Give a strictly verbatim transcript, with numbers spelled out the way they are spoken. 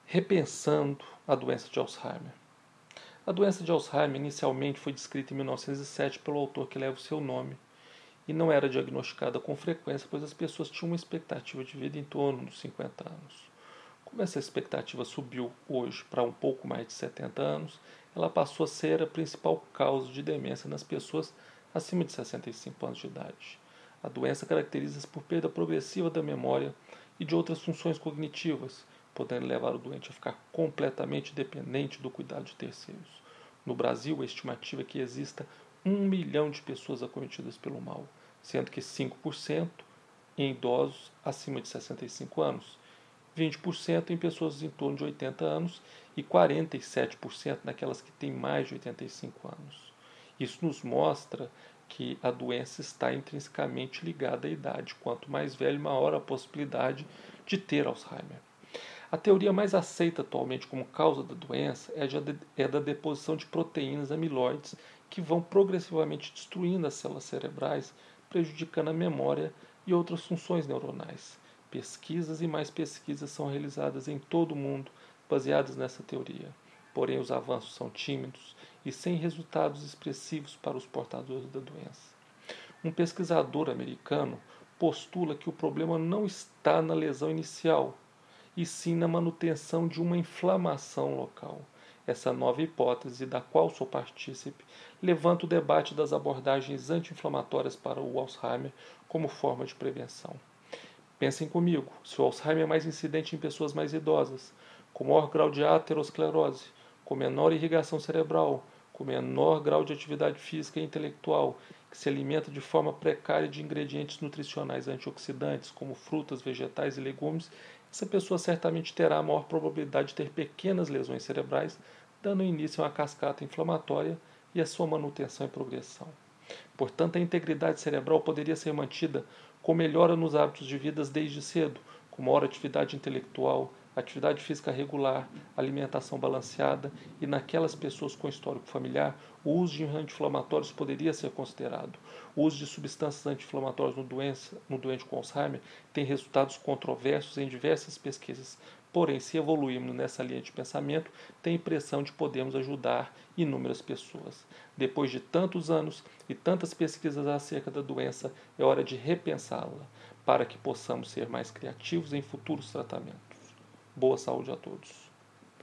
Repensando a doença de Alzheimer. A doença de Alzheimer inicialmente foi descrita em mil novecentos e sete pelo autor que leva o seu nome e não era diagnosticada com frequência, pois as pessoas tinham uma expectativa de vida em torno dos cinquenta anos. Como essa expectativa subiu hoje para um pouco mais de setenta anos, ela passou a ser a principal causa de demência nas pessoas acima de sessenta e cinco anos de idade. A doença caracteriza-se por perda progressiva da memória e de outras funções cognitivas, podendo levar o doente a ficar completamente dependente do cuidado de terceiros. No Brasil, a estimativa é que exista um milhão de pessoas acometidas pelo mal, sendo que cinco por cento em idosos acima de sessenta e cinco anos, vinte por cento em pessoas em torno de oitenta anos e quarenta e sete por cento naquelas que têm mais de oitenta e cinco anos. Isso nos mostra que a doença está intrinsecamente ligada à idade. Quanto mais velho, maior a possibilidade de ter Alzheimer. A teoria mais aceita atualmente como causa da doença é a da deposição de proteínas amiloides que vão progressivamente destruindo as células cerebrais, prejudicando a memória e outras funções neuronais. Pesquisas e mais pesquisas são realizadas em todo o mundo baseadas nessa teoria. Porém, os avanços são tímidos e sem resultados expressivos para os portadores da doença. Um pesquisador americano postula que o problema não está na lesão inicial, e sim na manutenção de uma inflamação local. Essa nova hipótese, da qual sou partícipe, levanta o debate das abordagens anti-inflamatórias para o Alzheimer como forma de prevenção. Pensem comigo, se o Alzheimer é mais incidente em pessoas mais idosas, com maior grau de aterosclerose, com menor irrigação cerebral, com menor grau de atividade física e intelectual, que se alimenta de forma precária de ingredientes nutricionais antioxidantes, como frutas, vegetais e legumes, essa pessoa certamente terá a maior probabilidade de ter pequenas lesões cerebrais, dando início a uma cascata inflamatória e a sua manutenção e progressão. Portanto, a integridade cerebral poderia ser mantida com melhora nos hábitos de vida desde cedo, com maior atividade intelectual, atividade física regular, alimentação balanceada, e naquelas pessoas com histórico familiar, o uso de anti-inflamatórios poderia ser considerado. O uso de substâncias anti-inflamatórias no, doença, no doente com Alzheimer tem resultados controversos em diversas pesquisas. Porém, se evoluirmos nessa linha de pensamento, tenho a impressão de podermos ajudar inúmeras pessoas. Depois de tantos anos e tantas pesquisas acerca da doença, é hora de repensá-la, para que possamos ser mais criativos em futuros tratamentos. Boa saúde a todos.